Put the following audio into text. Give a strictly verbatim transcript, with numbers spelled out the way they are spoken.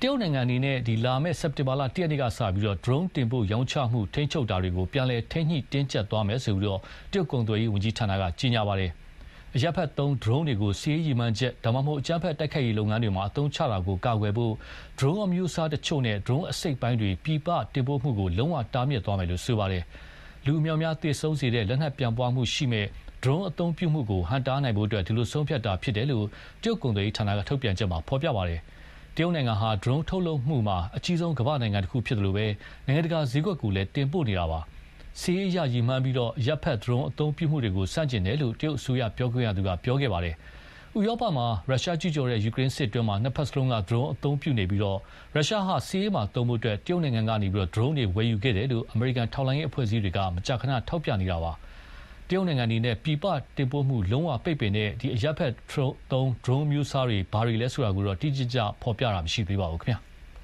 ရုတ်နိုင်ငံအနေနဲ့ဒီလာမယ့်စက်တင်ဘာလတရက်နေ့ကစပြီးတော့ drone တင်ပို့ရောင်းချမှုထိန်းချုပ်တာတွေကိုပြန်လည်ထိန်းညှိတင်းကျပ်သွားမယ်ဆိုပြီးတော့တရုတ်ကုန်သွယ်ရေးဝန်ကြီးဌာနကကြေညာပါတယ်။အရပ်ဖက်သုံး drone တွေကိုစီးရီးမှန်းချက်ဒါမှမဟုတ်အကြမ်းဖက်တိုက်ခိုက်ရေးလုပ်ငန်းတွေမှာအသုံးချတာကိုကာကွယ်ဖို့ drone အမျိုးအစားတချို့နဲ့ drone အစိတ်ပိုင်းတွေပြည်ပတင်ပို့မှုကိုလုံးဝတားမြစ်သွားမယ်လို့ဆိုပါတယ်။လူအများများသေဆုံးစေတဲ့လက်နက်ပြန့်ပွားမှုရှိမဲ့ drone အသုံးပြုမှုကိုဟန်တားနိုင်ဖို့အတွက်ဒီလိုဆုံးဖြတ်တာဖြစ်တယ်လို့တရုတ်ကုန်သွယ်ရေးဌာနကထုတ်ပြန်ချက်မှာဖော်ပြပါတယ်။တရုတ်နိုင်ငံဟာ drone ထုတ်လုပ်မှုမှာအကြီးဆုံးကမ္ဘာနိုင်ငံတစ်ခုဖြစ်တယ်လို့ပဲနိုင်ငံတကာဈေးကွက်ကူလည်းတင်ပို့နေတာပါ။စီးရီးရည်မှန်းပြီးတော့ရပ်ဖက် drone အသုံးပြုမှုတွေကိုစန့်ကျင်တယ်လို့တရုတ်အစိုးရပြောခွင့်ရသူကပြောခဲ့ပါတယ်။ဥရောပမှာရုရှားကျူးကျော်တဲ့ယူကရိန်းစစ်တွင်းမှာနှစ်ဖက်စလုံးက drone အသုံးပြုနေပြီးတော့ရုရှားဟာစီးရီးမှာသုံးဖို့အတွက်တရုတ်နိုင်ငံကနေပြီးတော့ drone တွေဝယ်ယူခဲ့တယ်လို့အမေရိကန်ထောက်လှမ်းရေးအဖွဲ့အစည်းတွေကမကြာခဏထောက်ပြနေတာပါ။တရုတ်နိုင်ငံအနေနဲ့ပြည်ပတင်ပို့မှုလုံးဝပိတ်ပင်တဲ့ဒီအရပ်ဖက်သုံး drone မျိုးစားတွေဘာတွေလဲဆိုတာကိုတော့တိကျကျဖော်ပြတာမရှိသေးပါဘူးခင်ဗျာ။